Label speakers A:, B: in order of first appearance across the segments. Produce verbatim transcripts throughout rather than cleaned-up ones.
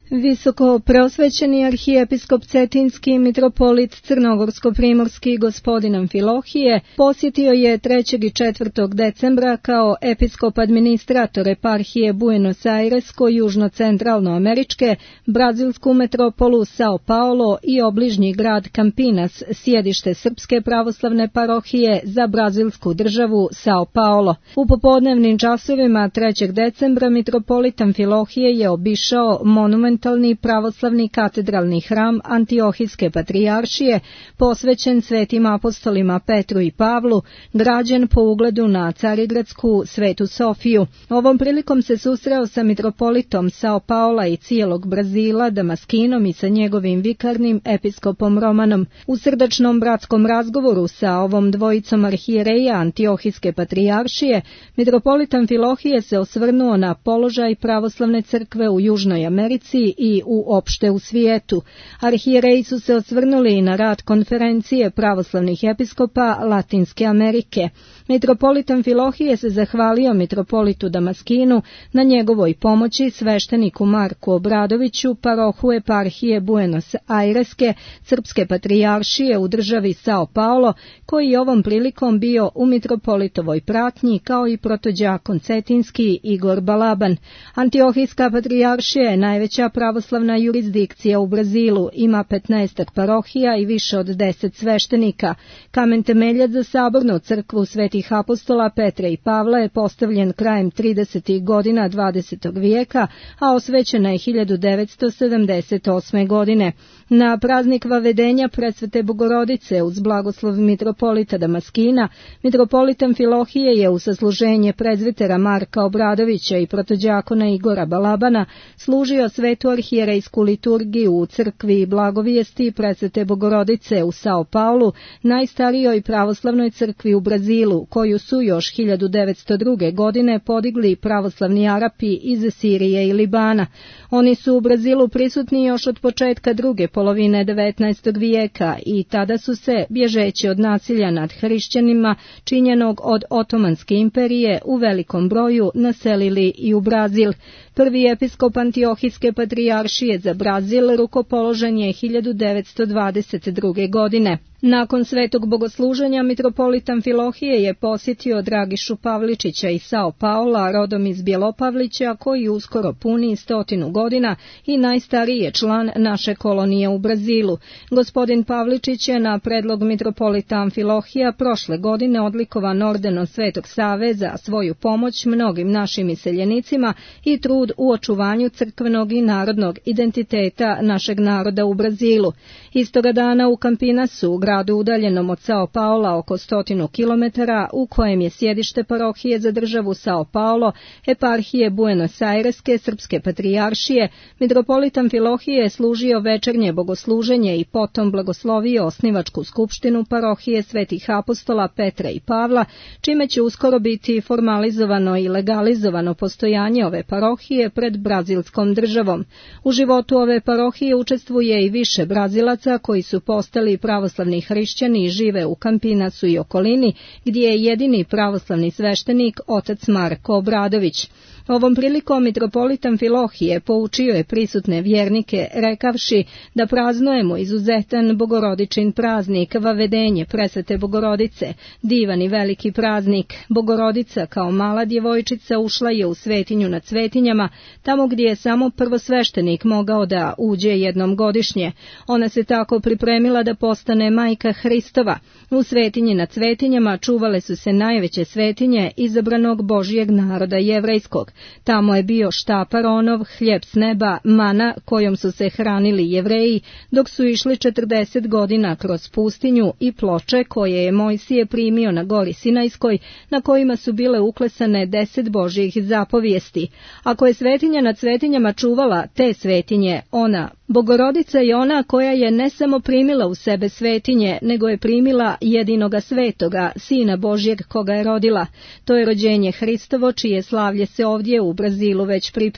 A: Visoko preosvećeni arhijepiskop Cetinski mitropolit Crnogorsko-primorski gospodin Amfilohije posjetio je trećeg i četvrtog decembra kao episkop administrator eparhije Buenos Airesko južno-centralnoameričke, brazilsku metropolu Sao Paulo i obližnji grad Campinas, sjedište Srpske pravoslavne parohije za brazilsku državu Sao Paulo. U popodnevnim časovima trećeg decembra mitropolit Amfilohije je obišao monument pravoslavni katedralni hram Antiohijske patrijaršije, posvećen svetim apostolima Petru i Pavlu, građen po ugledu na Carigradsku Svetu Sofiju. Ovom prilikom se susreo sa mitropolitom Sao Paula i cijelog Brazila, Damaskinom i sa njegovim vikarnim episkopom Romanom. U srdačnom bratskom razgovoru sa ovom dvojicom arhijereja Antiohijske patrijaršije, mitropolit Amfilohije se osvrnuo na položaj pravoslavne crkve u Južnoj Americi i uopšte u svijetu. Arhijereji su se osvrnuli i na rad konferencije pravoslavnih episkopa Latinske Amerike. Mitropolit Amfilohije se zahvalio mitropolitu Damaskinu na njegovoj pomoći, svešteniku Marku Obradoviću, parohu eparhije Buenos Aireske, Srpske patrijaršije u državi Sao Paulo, koji je ovom prilikom bio u mitropolitovoj pratnji, kao i protođakon Cetinski Igor Balaban. Antiohijska patrijaršija je najveća pravoslavna jurisdikcija u Brazilu, ima petnaestak parohija i više od deset sveštenika. Kamen temeljac za sabornu crkvu svetih apostola Petra i Pavla je postavljen krajem tridesetih godina dvadesetog vijeka, a osvećena je hiljadu devetsto sedamdeset osme. godine. Na praznik vavedenja Presvete Bogorodice uz blagoslov mitropolita Damaskina, mitropolit Amfilohije je u sasluženje prezvitera Marka Obradovića i protođakona Igora Balabana služio svetu arhijerejsku liturgiju u crkvi Blagovijesti Presvete Bogorodice u Sao Paulu, najstarijoj pravoslavnoj crkvi u Brazilu, koju su još hiljadu devetsto druge. godine podigli pravoslavni Arapi iz Sirije i Libana. Oni su u Brazilu prisutni još od početka druge polovine devetnaestog vijeka i tada su se, bježeći od nasilja nad hrišćanima činjenog od Otomanske imperije, u velikom broju naselili i u Brazil. Prvi episkop Antiohijske patrijaršije za Brazil rukopoložen je hiljadu devetsto dvadeset druge. godine. Nakon svetog bogosluženja mitropolit Amfilohije je posjetio Dragišu Pavličića iz Sao Paula, rodom iz Bjelopavlića, koji uskoro puni stotinu godina i najstariji je član naše kolonije u Brazilu. Gospodin Pavličić je na predlog mitropolita Amfilohija prošle godine odlikovan ordenom Svetog Save za svoju pomoć mnogim našim iseljenicima i trud u očuvanju crkvenog i narodnog identiteta našeg naroda u Brazilu. Istoga dana u Campinasu, u gradu udaljenom od Sao Paula oko stotinu kilometara, u kojem je sjedište parohije za državu Sao Paulo, eparhije Buenos Aireske, Srpske patrijaršije, mitropolit Amfilohije je služio večernje bogosluženje i potom blagoslovio osnivačku skupštinu parohije svetih apostola Petra i Pavla, čime će uskoro biti formalizovano i legalizovano postojanje ove parohije pred brazilskom državom. U životu ove parohije učestvuje i više Brazilaca koji su postali pravoslavni hrišćani i žive u Campinasu i okolini, gdje je jedini pravoslavni sveštenik otac Marko Obradović. Ovom prilikom mitropolit Amfilohije poučio je prisutne vjernike rekavši da praznujemo izuzetan bogorodičin praznik, vavedenje Presvete Bogorodice, divan i veliki praznik. Bogorodica kao mala djevojčica ušla je u svetinju nad svetinjama, tamo gdje je samo prvosveštenik mogao da uđe jednom godišnje. Ona se tako pripremila da postane majka Hristova. U svetinji nad svetinjama čuvale su se najveće svetinje izabranog Božijeg naroda jevrejskog. Tamo je bio štap Aronov, hljeb s neba, mana kojom su se hranili Jevreji, dok su išli četrdeset godina kroz pustinju, i ploče koje je Mojsije primio na gori Sinajskoj, na kojima su bile uklesane deset Božjih zapovijesti. Ako je svetinja nad svetinjama čuvala te svetinje, ona, Bogorodica, je ona koja je ne samo primila u sebe svetinje, nego je primila jedinoga svetoga, Sina Božjeg koga je rodila. To je rođenje Hristovo, čije slavlje se ovdje u Brazilu već priprema.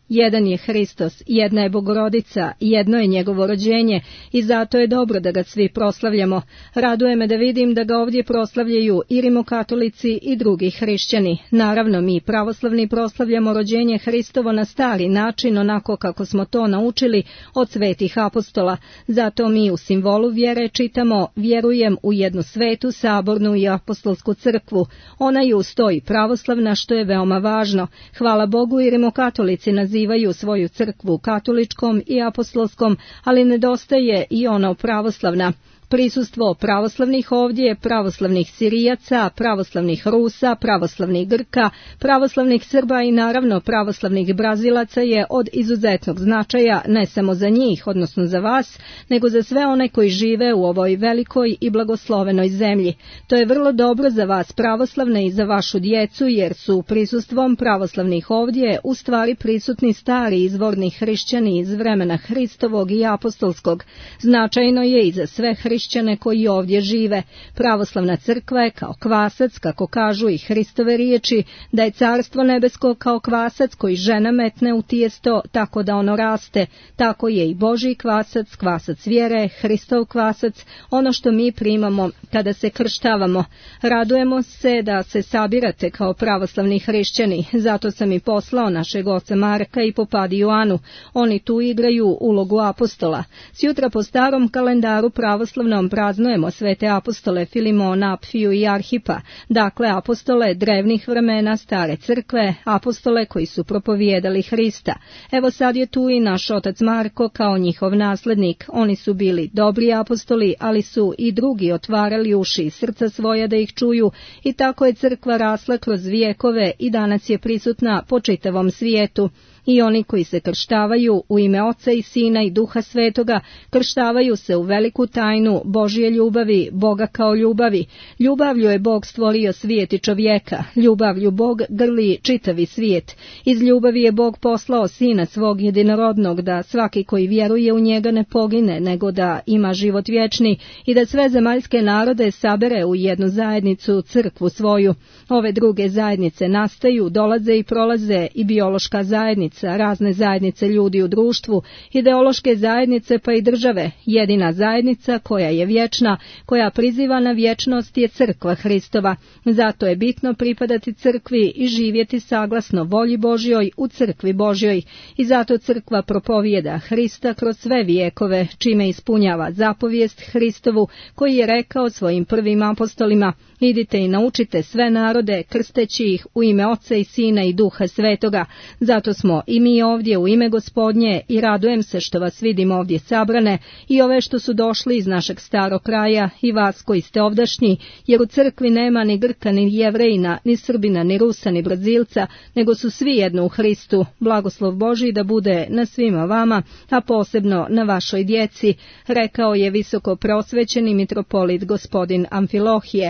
A: Jedan je Hristos, jedna je Bogorodica, jedno je njegovo rođenje i zato je dobro da ga svi proslavljamo. Raduje me da vidim da ga ovdje proslavljaju i rimokatolici i drugi hrišćani. Naravno, mi pravoslavni proslavljamo rođenje Hristovo na stari način, onako kako smo to naučili od svetih apostola. Zato mi u simbolu vjere čitamo: vjerujem u jednu svetu, sabornu i apostolsku crkvu. Ona je uz to i pravoslavna, što je veoma važno. Hvala Bogu, i rimokatolici nazivaju svoju crkvu katoličkom i apostolskom, ali nedostaje i ona pravoslavna. Prisustvo pravoslavnih ovdje, pravoslavnih Sirijaca, pravoslavnih Rusa, pravoslavnih Grka, pravoslavnih Srba i naravno pravoslavnih Brazilaca je od izuzetnog značaja ne samo za njih, odnosno za vas, nego za sve one koji žive u ovoj velikoj i blagoslovenoj zemlji. To je vrlo dobro za vas pravoslavne i za vašu djecu, jer su prisustvom pravoslavnih ovdje u stvari prisutni stari izvorni hrišćani iz vremena Hristovog i apostolskog. Značajno je i za sve hrišćane koji ovdje žive. Pravoslavna crkva je kao kvasac, kako kažu i Hristove riječi, da je carstvo nebesko kao kvasac koji žena metne u tijesto tako da ono raste. Tako je i Božji kvasac, kvasac vjere, Hristov kvasac, ono što mi primamo kada se krštavamo. Radujemo se da se sabirate kao pravoslavni hrišćani, zato sam i poslao našeg oca Marka i popadiju Anu. Oni tu igraju ulogu apostola. Sjutra po starom kalendaru pravoslavnom praznujemo svete apostole Filimona, Apfiju i Arhipa, dakle apostole drevnih vremena stare crkve, apostole koji su propovijedali Hrista. Evo sad je tu i naš otac Marko kao njihov naslednik. Oni su bili dobri apostoli, ali su i drugi otvarali uši i srca svoja da ih čuju, i tako je crkva rasla kroz vijekove i danas je prisutna po čitavom svijetu. I oni koji se krštavaju u ime Oca i Sina i Duha Svetoga, krštavaju se u veliku tajnu Božje ljubavi, Boga kao ljubavi. Ljubavlju je Bog stvorio svijet i čovjeka, ljubavlju Bog grli čitavi svijet. Iz ljubavi je Bog poslao Sina svog jedinorodnog, da svaki koji vjeruje u njega ne pogine, nego da ima život vječni, i da sve zemaljske narode sabere u jednu zajednicu, crkvu svoju. Ove druge zajednice nastaju, dolaze i prolaze, i biološka zajednica, razne zajednice ljudi u društvu, ideološke zajednice pa i države. Jedina zajednica koja je vječna, koja priziva na vječnost, je crkva Hristova. Zato je bitno pripadati crkvi i živjeti saglasno volji Božjoj u crkvi Božjoj. I zato crkva propovijeda Hrista kroz sve vijekove, čime ispunjava zapovijest Hristovu, koji je rekao svojim prvim apostolima: idite i naučite sve narode, krsteći ih u ime Oca i Sina i Duha Svetoga. Zato smo i mi ovdje u ime Gospodnje, i radujem se što vas vidim ovdje sabrane, i ove što su došli iz našeg starog kraja, i vas koji ste ovdašnji, jer u crkvi nema ni Grka, ni Jevrejina, ni Srbina, ni Rusa, ni Brazilca, nego su svi jedno u Hristu. Blagoslov Božji da bude na svima vama, a posebno na vašoj djeci, rekao je visoko preosvećeni mitropolit gospodin Amfilohije.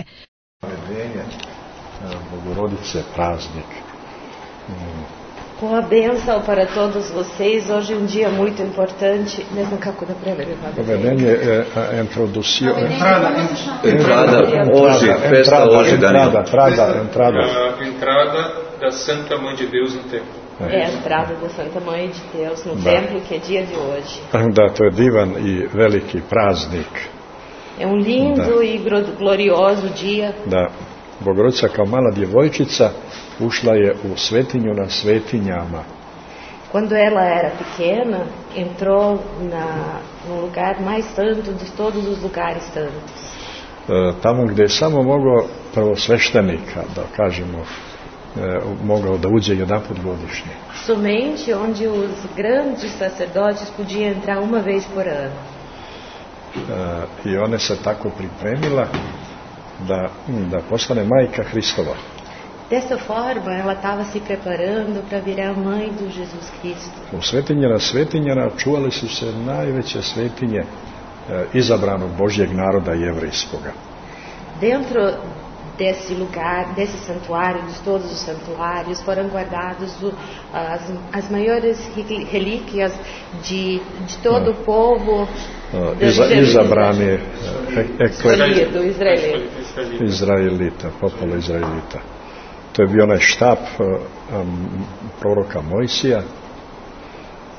B: Bogorodice praznik.
C: Com a bênção para todos vocês, hoje é um dia muito importante, ne znam kako da prevedem.
B: Povedenje je introducio...
D: Entrada,
E: entrada, hoje, festa hoje,
B: entrada, entrada, entrada.
D: Entrada da Santa Mãe de Deus no templo.
C: É a entrada da Santa Mãe de Deus no da. templo, que é dia de hoje.
B: Da, to je divan i veliki praznik.
C: É um lindo da. e glorioso dia.
B: Da, Bogorodica kao mala djevojčica ušla je u svetinju na svetinjama.
C: Quando ela era pequena, entrou na no lugar mais santo de todos os lugares santos.
B: E, tamo gdje je samo mogao prvosveštenika, da kažemo, e, mogao da uđe jedanput godišnje.
C: Somente onde os grandes sacerdotes podiam entrar uma vez por ano.
B: E, I ona se tako pripremila da, da postane majka Hristova.
C: Dessa forma, ela estava se preparando para virar a mãe do Jesus Cristo.
B: U svetinjama svetinjama čuvale su se najveće svetinje e, izabranog Božjeg naroda jevrejskoga.
C: Dentro desse lugar, desse santuário, de todos os santuários, foram guardados o, as, as maiores relíquias de, de todo o povo
B: Iza, izabrani e,
C: ekle, do Izraelita.
B: Izraelita, popola Izraelita. To je bio onaj štab um, proroka Mojsija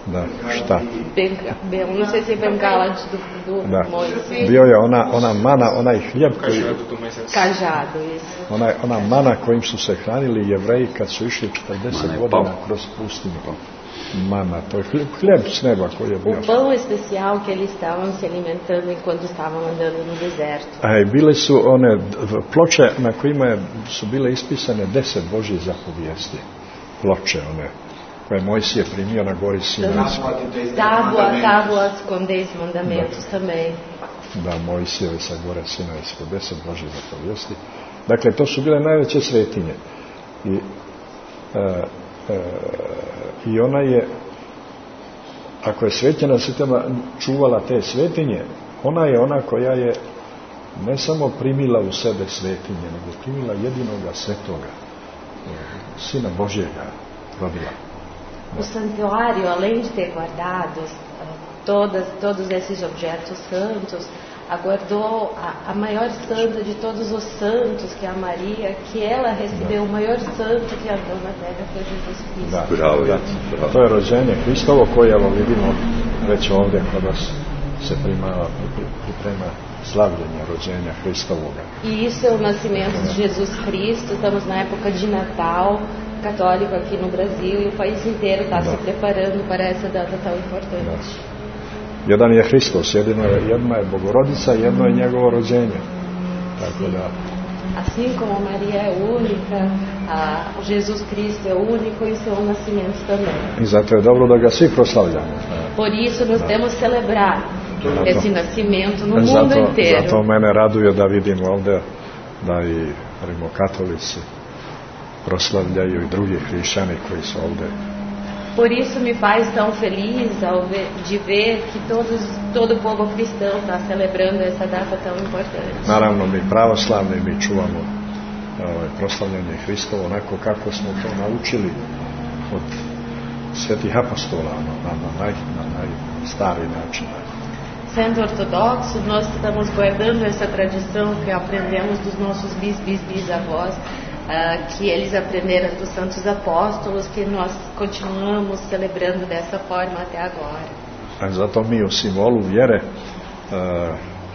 B: Da, šta?
C: Benga, ben, não sei se je Bengala do, do
B: Da.
C: Moisés.
B: Bio je ona, ona mana, onaj hljeb koji,
C: Cajado, isso.
B: onaj, ona mana kojim su se hranili Jevreji kad su išli četrdeset godina kroz pustinju. Mana, to je hljeb, hljeb s neba koji je bio.
C: O pão especial que eles estavam se alimentando enquanto estavam andando no deserto.
B: A i bile su one ploče na kojima je, su bile ispisane deset Božjih zapovijesti. Ploče one koje Mojsije primio na gori Sinajskoj.
C: Tábua, tábuas com dez mandamentos também.
B: Da, Mojsijeve sa gore Sinajske, deset Božjih zapovijesti. Dakle, to su bile najveće svetinje. I, e, e, i ona je, ako je svetina svjetama čuvala te svetinje, ona je ona koja je ne samo primila u sebe svetinje, nego primila jedinoga svetoga, Sina Božjega rodila.
C: O santuário, além de ter guardado todas, todos esses objetos santos, aguardou a, a maior santa de todos os santos, que é a Maria, que ela recebeu o maior santo que andou na terra, foi Jesus Cristo.
B: Da, bravo, da. To je rođenje Hristovo koje evo vidimo već ovdje kada se primava, priprema slavljenje rođenja Hristovoga.
C: E isso é o nascimento de Jesus Cristo. Estamos na época de Natal católico aqui no Brasil e o país inteiro está se preparando para essa data tão importante.
B: Da. Jedan je Hristos, jedino je, jedna je Bogorodica, jedno je njegovo rođenje. Tako da...
C: Assim como Maria é única, a Jesus Cristo é único e seu nascimento também.
B: I zato je dobro da ga svi proslavljamo.
C: Por isso nós temos celebrar esse nascimento no mundo
B: zato,
C: inteiro.
B: Zato mene raduje da vidim ovdje da i rimokatolici proslavljaju i drugi hrišćani koji su ovdje.
C: Por isso me faz tão feliz ao ver, de ver que todos, todo o povo cristão está celebrando essa data tão importante.
B: Naravno, mi pravoslavni, mi čuvamo ovaj, proslavljanje Hristovo onako kako smo to naučili od svetih apostola, na, na, naj, na najstari način.
C: Sendo ortodoxo, nós estamos guardando essa tradição que aprendemos dos nossos bis, bis, bisavós, Uh, que eles aprenderam dos santos apóstolos, que nós continuamos celebrando dessa forma até agora.
B: A zato mi u simbolu vjere uh,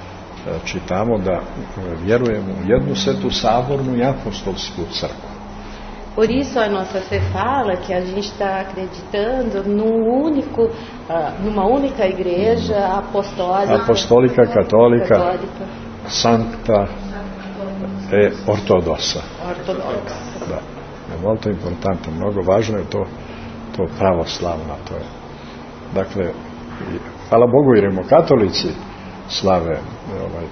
B: čitamo da vjerujemo u jednu svetu sabornu i apostolsku crkvu.
C: Por isso a nossa fé fala que a gente está acreditando no único, uh, numa única igreja apostólica,
B: apostolika, katolika, katolika. Sancta e ortodossa.
C: Ortodossa.
B: Da, je molto importante, mnogo važno je to, to pravoslavna, to je. Dakle, i, hvala Bogu i rimokatolici slave, ovaj,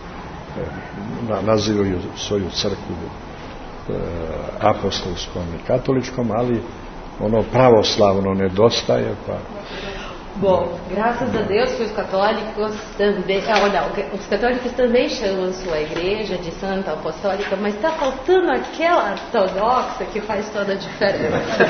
B: na, nazivaju svoju crkvu e, apostolskom i katoličkom, ali ono pravoslavno nedostaje, pa...
C: Bom, graças a Deus que os católicos também, ah, não, os católicos também chamam sua igreja de Santa Apostólica, mas está faltando aquela ortodoxa que faz toda a diferença.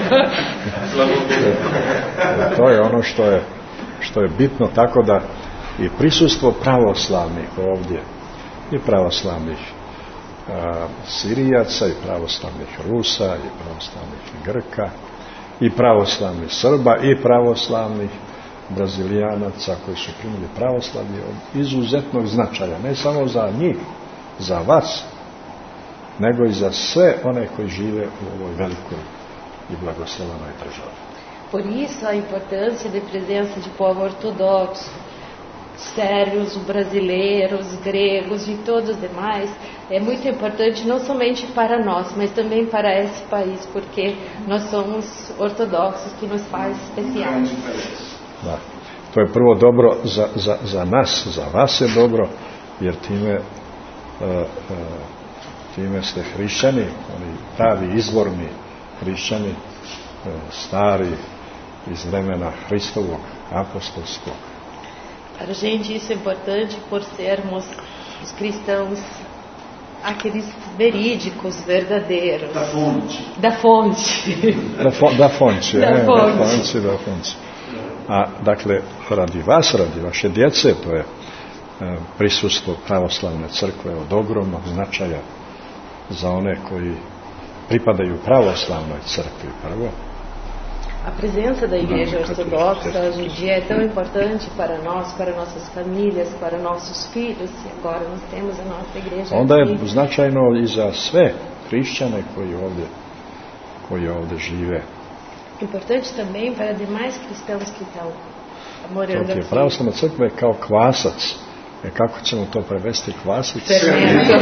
B: To je ono što je, što je bitno, tako da i prisustvo pravoslavnih ovdje, i pravoslavnih a, Sirijaca, i pravoslavnih Rusa, i pravoslavnih Grka, i pravoslavnih Srba, i pravoslavnih Brazilijanaca koji su primili pravoslavlje od izuzetnog značaja, ne samo za njih, za vas, nego i za sve one koji žive u ovoj velikoj i blagoslovenoj državi.
C: Por isso a importância da presença de povo ortodoxo, sérvios, brasileiros, gregos e todos os demais é muito importante não somente para nós, mas também para esse país, porque nós somos ortodoxos, que nos faz especiais.
B: Da. To je prvo dobro za, za, za nas, za vas je dobro, jer time, uh, uh, time ste hrišćani, oni pravi izvorni hrišćani, uh, stari iz vremena Hristovog, apostolskog.
C: Para a gente isso é importante por sermos os cristãos, aqueles verídicos, verdadeiros.
F: Da fonte.
C: Da fonte.
B: Da, fo, da fonte,
C: da,
B: je,
C: fonte.
B: da fonte, da fonte. A dakle, radi vas, radi vaše djece, to je e, prisustvo pravoslavne crkve od ogromnog značaja za one koji pripadaju pravoslavnoj crkvi prvo,
C: a presença da Igreja Ortodoxa judia é tão importante para nós, para nossas famílias, para nossos filhos, e agora nós temos a nossa igreja.
B: Onda je značajno i za sve hrišćane koji ovdje, koji ovdje žive.
C: Importante também para demais cristãos que estão morando
B: Dok je
C: aqui.
B: pravoslavna crkva je kao kvasac. E kako ćemo to prevesti kvasic?
C: Fermento.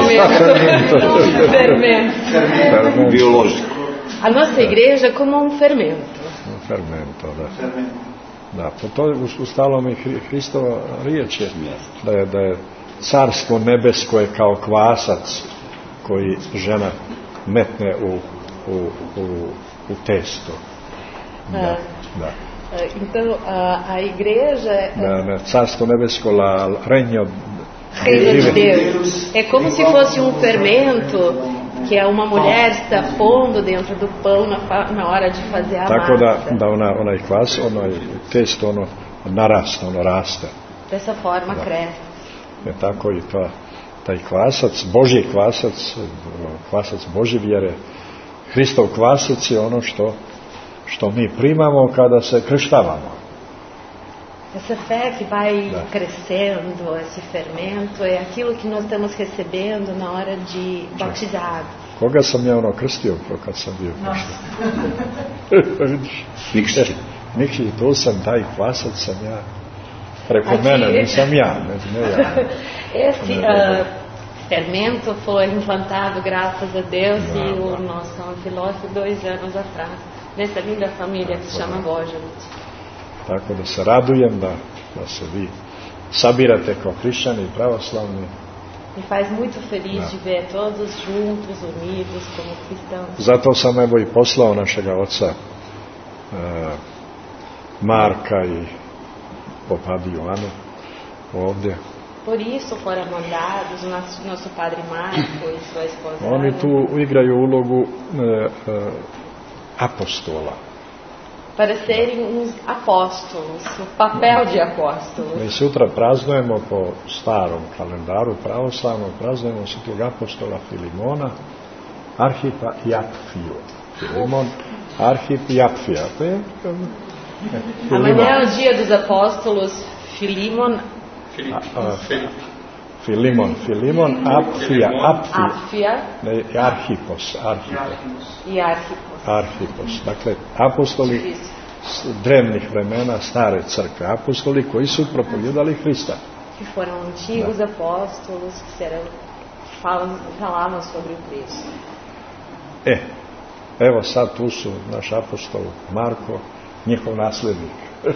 C: Fermento.
E: Biološko.
C: A nossa igreja é como um fermento.
B: Fermento, da. Da, po to u, u stalom i Hri, Hristova riječ je da, je da je carstvo nebesko je kao kvasac koji žena metne u, u, u, u testo. Da, da.
C: Então, a, a igreja...
B: Da, da, carstvo nebesko, la regno
C: de Deus. É como se fosse um fermento que é uma mulher está pondo dentro do pão na, na hora de fazer a
B: Tako
C: massa.
B: da, da ona, onaj kvas, onaj testo, ono narasta, ono raste.
C: Dessa forma
B: da.
C: cresce.
B: E tako i to, taj kvasac, Božji kvasac, kvasac Božje vjere, Hristov kvasac je ono što, što mi primamo kada se krštavamo.
C: Essa fé que vai
B: da.
C: crescendo, esse fermento, é aquilo que nós estamos recebendo na hora de batizado.
B: Koga sam ja ono krstio kad sam bio kršten? Nikšić. Nikšić, to sam, taj kvasac sam ja. Preko
C: Aqui,
B: mene, nisam ja, ne, ne ja.
C: Esse uh, fermento foi implantado, graças a Deus,
B: Não,
C: e o
B: não.
C: nosso Anfilócio dois anos atrás, nessa linda família que se chama Božanić.
B: Tako da se radujem da, da se vi sabirate kao hrišćani i pravoslavni.
C: Me faz muito feliz
B: Não.
C: de ver todos juntos, unidos, como cristãos.
B: Zato sam evo i poslao našega oca e, Marka i popadi Joanu ovdje.
C: Por isso foram mandados o nosso, nosso padre Marco e sua esposa
B: Oni
C: Ana,
B: tu igraju ulogu e, e, apostola.
C: para serem uns apóstolos, o papel de apóstolos.
B: Mi sutra praznujemo po starom kalendaru pravoslavnom, praznujemo svetog apostola Filimona, Arhipa i Apfiju. Filimon, Arhip i Apfija. To je
C: Amanhã é o dia dos apóstolos Filimon,
D: Filipe.
B: A, a,
D: Filipe.
B: Filimon, Filimon, Apfija, Apfija.
C: Apfia
B: Ne, Arhipos, Arhipos.
C: e Arquipos.
B: Arhipos. Dakle, apostoli s drevnih vremena stare crkve, apostoli koji su propovijedali Hrista.
C: Que foram antigos apóstolos que serão, falam, falavam sobre o Cristo.
B: E, evo sad tu su naš apostol Marko, njihov nasljednik.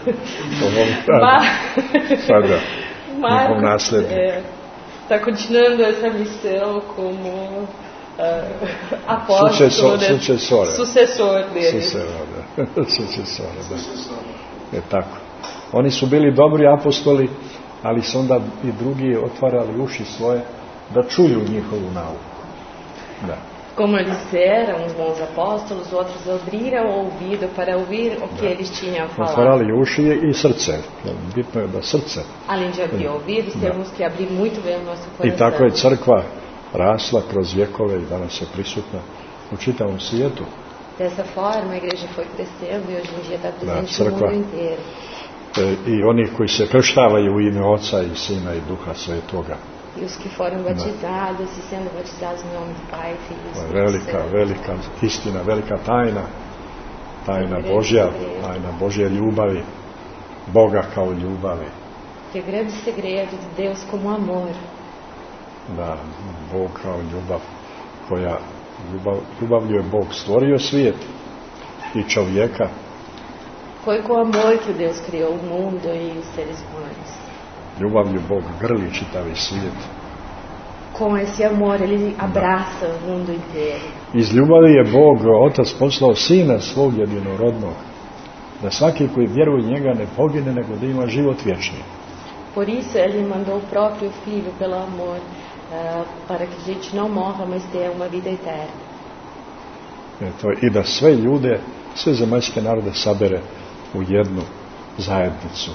C: Ma...
B: Sada, njihov
C: Marcos
B: nasljednik.
C: está continuando essa missão como uh, apóstolo,
B: Sucessor,
C: né?
B: sucessore.
C: sucessor dele.
B: Sucessore, da. Sucessore, da. E tako. Oni su bili dobri apostoli, ali su onda i drugi otvarali uši svoje da čuju njihovu nauku. Da.
C: Como eles eram os bons apóstolos, outros abriram o ouvido para ouvir o que eles tinham a falar.
B: Otvarali uši i srce. Bitno je da srce.
C: Além de abrir ouvidos, temos que abrir muito bem o nosso
B: I
C: coração.
B: tako je crkva rasla kroz vjekove i danas je prisutna u čitavom svijetu.
C: Dessa forma, a igreja foi crescendo e hoje em dia está presente
B: Da,
C: no
B: crkva.
C: mundo inteiro.
B: E, I oni koji se krštavaju u ime Oca i Sina i Duha Svetoga.
C: E os que foram batizados e sendo batizados em nome do Pai, Filho e Espírito
B: Velika,
C: Santo.
B: velika istina, velika tajna. Tajna Božja, tajna Božje ljubavi. Boga kao ljubavi.
C: Que é o grande segredo de Deus como amor.
B: Da, Bog kao ljubav koja, ljubav, ljubavlju je Bog stvorio svijet i čovjeka.
C: Foi com amor que Deus criou o mundo e os seres humanos.
B: Ljubavlju Bog grli čitavi svijet.
C: Com esse amor, Ele abraça o mundo inteiro.
B: Iz ljubavi je Bog, Otac, poslao Sina svog jedinorodnog, da svaki koji vjeruje njega ne pogine, nego da ima život vječni.
C: Por isso, Ele mandou o próprio Filho pelo amor, uh, para que a gente não morra, mas tenha uma vida eterna.
B: Eto, i da sve ljude, sve zemaljske narode sabere u jednu zajednicu,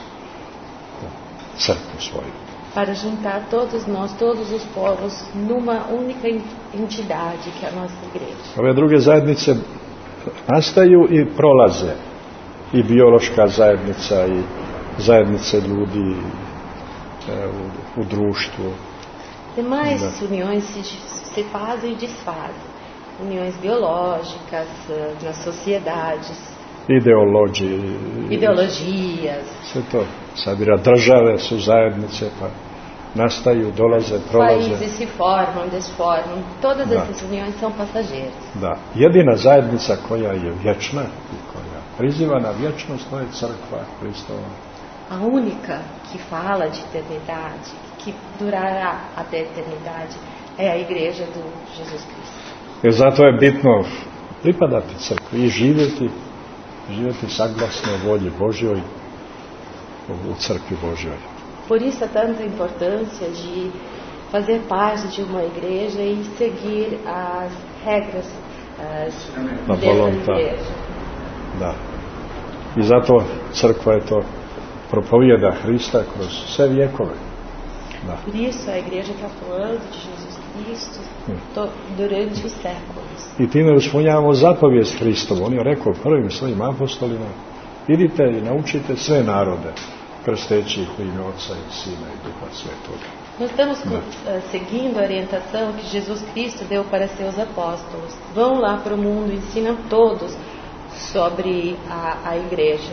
B: u crkvu svoju.
C: Para juntar todos nós, todos os povos, numa única entidade, que é a nossa igreja.
B: Ove druge zajednice nastaju i prolaze, i biološka zajednica i zajednice ljudi e, u, u društvu.
C: Demais uniões se, se fazem e desfazem. Uniões biológicas, nas sociedades.
B: Ideologi,
C: ideologijas.
B: Sve to sabira, države su zajednice, pa nastaju, dolaze, prolaze.
C: Países se formam, desformam. Todas da. essas uniões são passageiras.
B: Da, jedina zajednica koja je vječna i koja priziva na vječnost, to je crkva Hristova.
C: A única que fala de eternidade, que durará até a eternidade, é a igreja do Jesus Cristo.
B: Jer zato je bitno pripadati crkvi i živjeti, živjeti saglasno volji Božjoj u crkvi Božjoj.
C: Por isso há tanta importância de fazer parte de uma igreja e seguir as regras uh, dessa igreja.
B: Da. I zato crkva je to propovijeda Hrista kroz sve vjekove. Da.
C: Por isso a igreja está falando de Jesus Cristo to, durante os séculos.
B: I time ispunjavamo zapovijest Hristovu. On je rekao prvim svojim apostolima: idite i naučite sve narode, krsteći ih u ime Oca i Sina i Duha Svetoga.
C: Nós estamos uh, seguindo a orientação que Jesus Cristo deu para seus apóstolos. Vão lá para o mundo, ensinam todos sobre a, a igreja.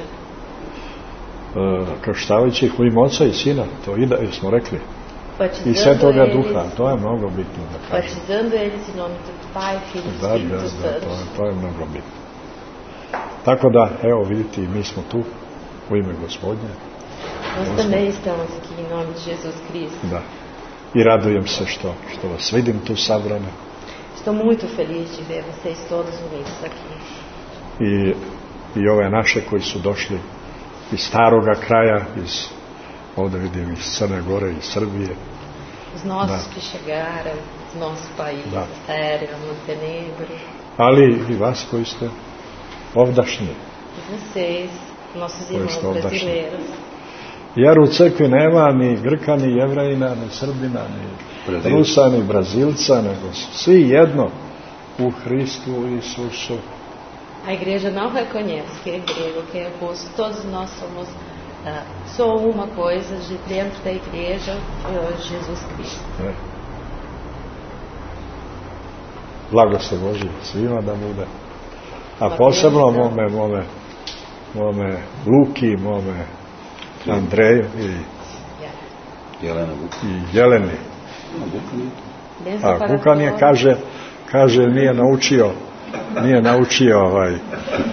B: Uh, krštavajući ih u ime Oca i Sina, to ide, smo rekli.
C: Batizando
B: I Svetoga
C: eles,
B: Duha, to je mnogo bitno da kažem.
C: Batizando eles em nome do Pai, Filho e
B: da,
C: Espírito
B: da, da,
C: Santo.
B: to, je, to je mnogo bitno. Tako da, evo vidite, mi smo tu u ime Gospodnje.
C: Nós também estamos aqui em nome de Jesus Cristo.
B: Da. I radujem se što, što vas vidim tu sabrane.
C: Estou muito feliz de ver vocês todos unidos aqui.
B: I, i ove naše koji su došli iz staroga kraja, iz, ovdje vidim iz Crne Gore i Srbije.
C: Os nossos
B: da.
C: que chegaram, os nossos países,
B: da.
C: Sérvia, Montenegro.
B: Ali i vas koji ste ovdašnji.
C: E vocês, nossos irmãos brasileiros.
B: Jer u crkvi nema ni Grka, ni Jevrejina, ni Srbina, ni Brazil. Rusa, ni Brazilca, nego svi jedno u Hristu Isusu.
C: A igreja não reconhece que é grego, que é russo. Todos nós somos uh, só uma coisa de dentro da igreja, uh, Jesus Cristo.
B: Ne. Blago se Božje svima da bude. A posebno mome, mome, mome Luki, mome Andreju i
E: Jelena
B: i Jeleni. A Vukan je kaže, kaže nije naučio, nije naučio ovaj uh,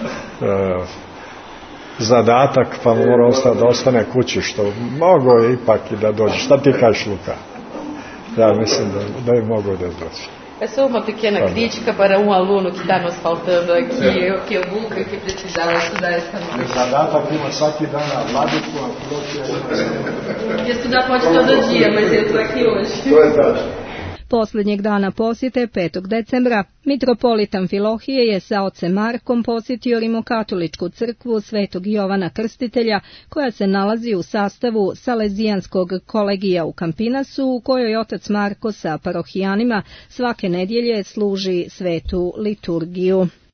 B: zadatak, pa mora ostati da ostane kući, što mogo je ipak i da dođe. Šta ti kažeš, Luka? Ja mislim da, da je mogo da dođe.
C: É só uma pequena ah, crítica para um aluno que está nos faltando aqui, eu, que é o Luca, que precisava estudar essa noite.
B: Zadatak ima svaki dan na Vladiku, a
C: Porque estudar pode todo dia, mas eu estou aqui hoje.
B: To je tačno.
A: Posljednjeg dana posjete, petog decembra, mitropolit Amfilohije je sa ocem Markom posjetio rimokatoličku crkvu Svetog Jovana Krstitelja, koja se nalazi u sastavu Salezijanskog kolegija u Kampinasu, u kojoj otac Marko sa parohijanima svake nedjelje služi svetu liturgiju.